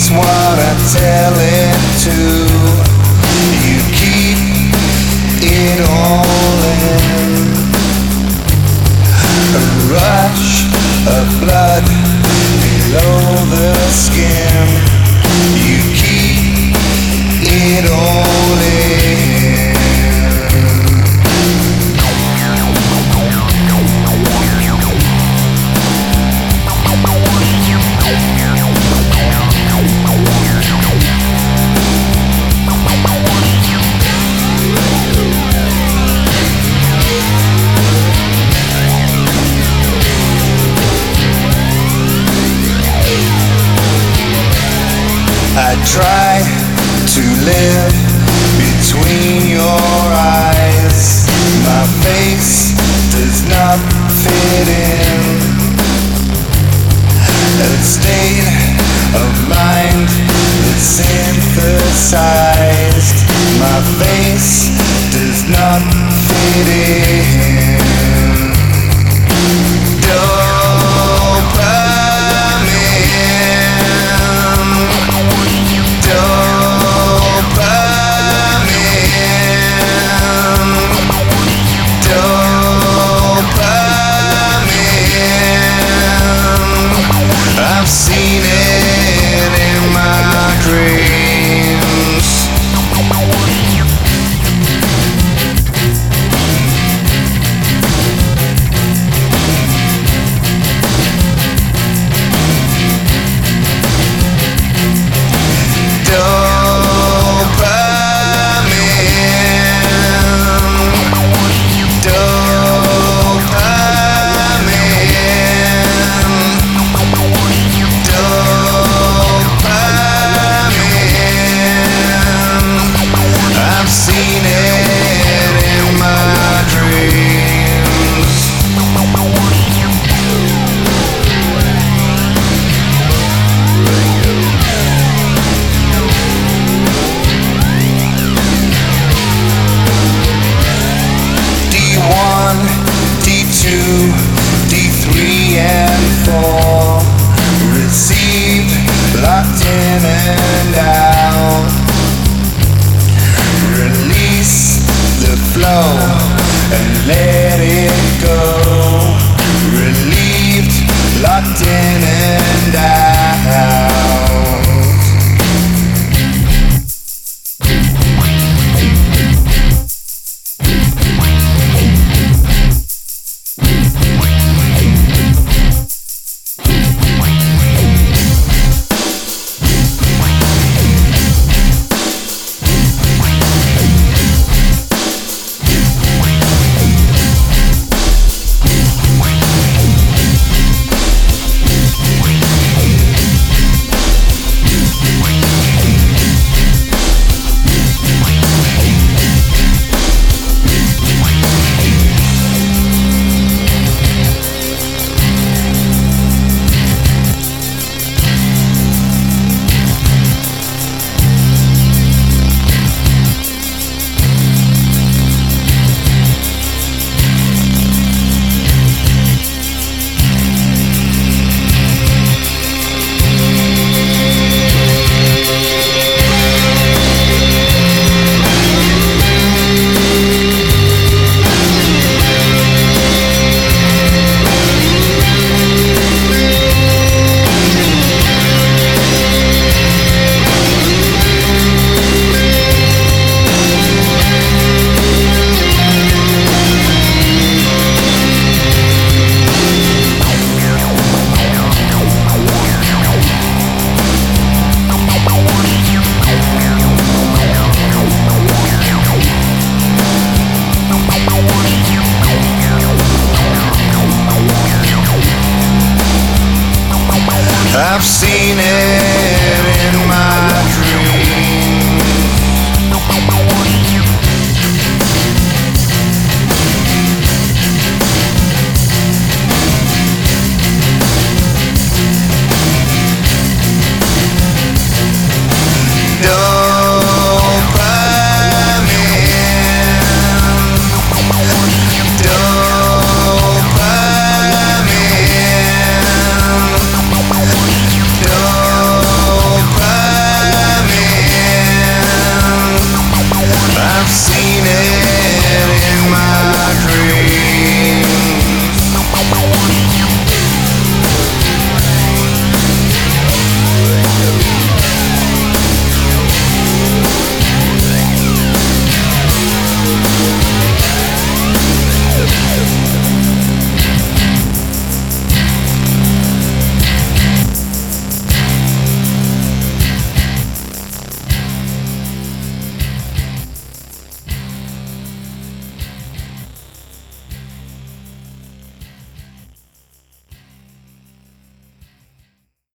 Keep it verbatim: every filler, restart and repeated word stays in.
what I tell it to. You keep it all in. A rush of blood below the skin. You keep it all in. I try to live between your eyes. My face does not fit in. A state of mind that's synthesized. My face does not fit in. I've seen it in my dreams. D three and four, receive, locked in and out. Release the flow and let it go. Relieved, locked in and out. I've seen it